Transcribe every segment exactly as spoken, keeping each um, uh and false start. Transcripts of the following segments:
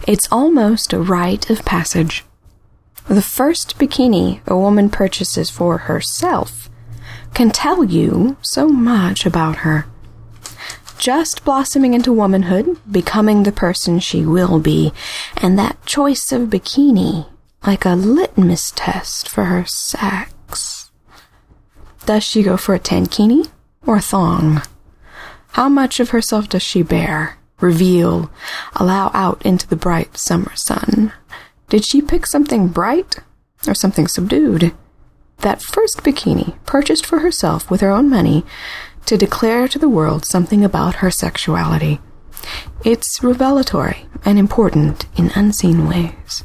It's almost a rite of passage. The first bikini a woman purchases for herself can tell you so much about her. Just blossoming into womanhood, becoming the person she will be, and that choice of bikini like a litmus test for her sex. Does she go for a tankini or a thong? How much of herself does she bare, reveal, allow out into the bright summer sun? Did she pick something bright or something subdued? That first bikini, purchased for herself with her own money, to declare to the world something about her sexuality. It's revelatory and important in unseen ways.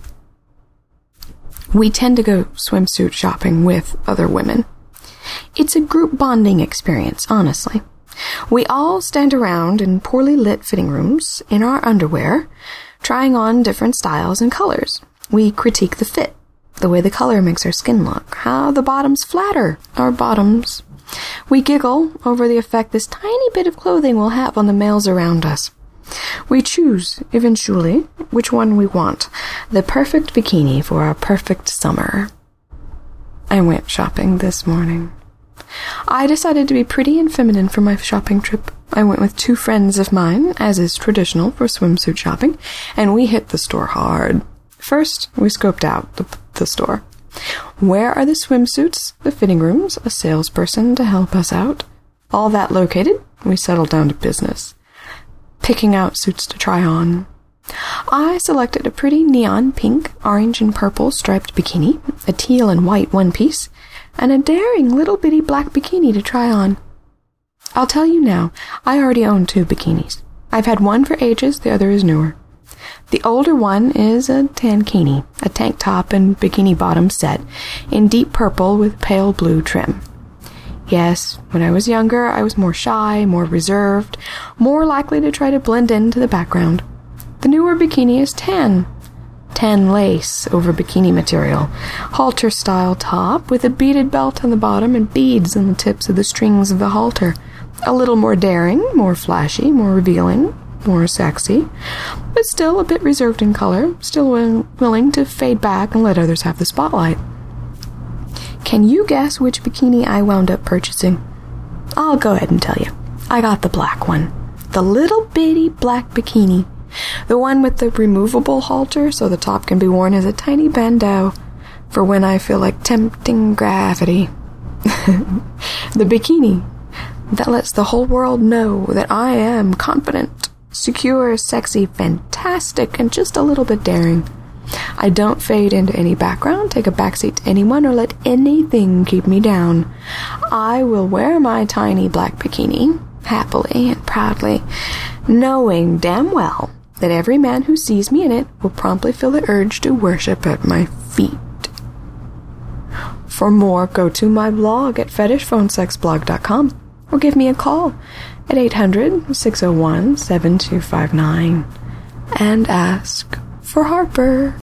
We tend to go swimsuit shopping with other women. It's a group bonding experience, honestly. We all stand around in poorly lit fitting rooms in our underwear, trying on different styles and colors. We critique the fit, the way the color makes our skin look, how the bottoms flatter our bottoms. We giggle over the effect this tiny bit of clothing will have on the males around us. We choose, eventually, which one we want, the perfect bikini for our perfect summer. I went shopping this morning. I decided to be pretty and feminine for my shopping trip. I went with two friends of mine, as is traditional for swimsuit shopping, and we hit the store hard. First, we scoped out the, the store. Where are the swimsuits, the fitting rooms, a salesperson to help us out? All that located, we settled down to business. Picking out suits to try on. I selected a pretty neon pink, orange, and purple striped bikini, a teal and white one-piece, and a daring little bitty black bikini to try on. I'll tell you now, I already own two bikinis. I've had one for ages, the other is newer. The older one is a tankini, a tank top and bikini bottom set, in deep purple with pale blue trim. Yes, when I was younger, I was more shy, more reserved, more likely to try to blend into the background. The newer bikini is tan. Tan lace over bikini material, halter-style top with a beaded belt on the bottom and beads on the tips of the strings of the halter. A little more daring, more flashy, more revealing, more sexy, but still a bit reserved in color, still will- willing to fade back and let others have the spotlight. Can you guess which bikini I wound up purchasing? I'll go ahead and tell you. I got the black one. The little bitty black bikini. The one with the removable halter so the top can be worn as a tiny bandeau for when I feel like tempting gravity. The bikini that lets the whole world know that I am confident, secure, sexy, fantastic, and just a little bit daring. I don't fade into any background, take a backseat to anyone, or let anything keep me down. I will wear my tiny black bikini, happily and proudly, knowing damn well that every man who sees me in it will promptly feel the urge to worship at my feet. For more, go to my blog at fetish phone sex blog dot com or give me a call at eight hundred, six oh one, seven two five nine and ask for Harper.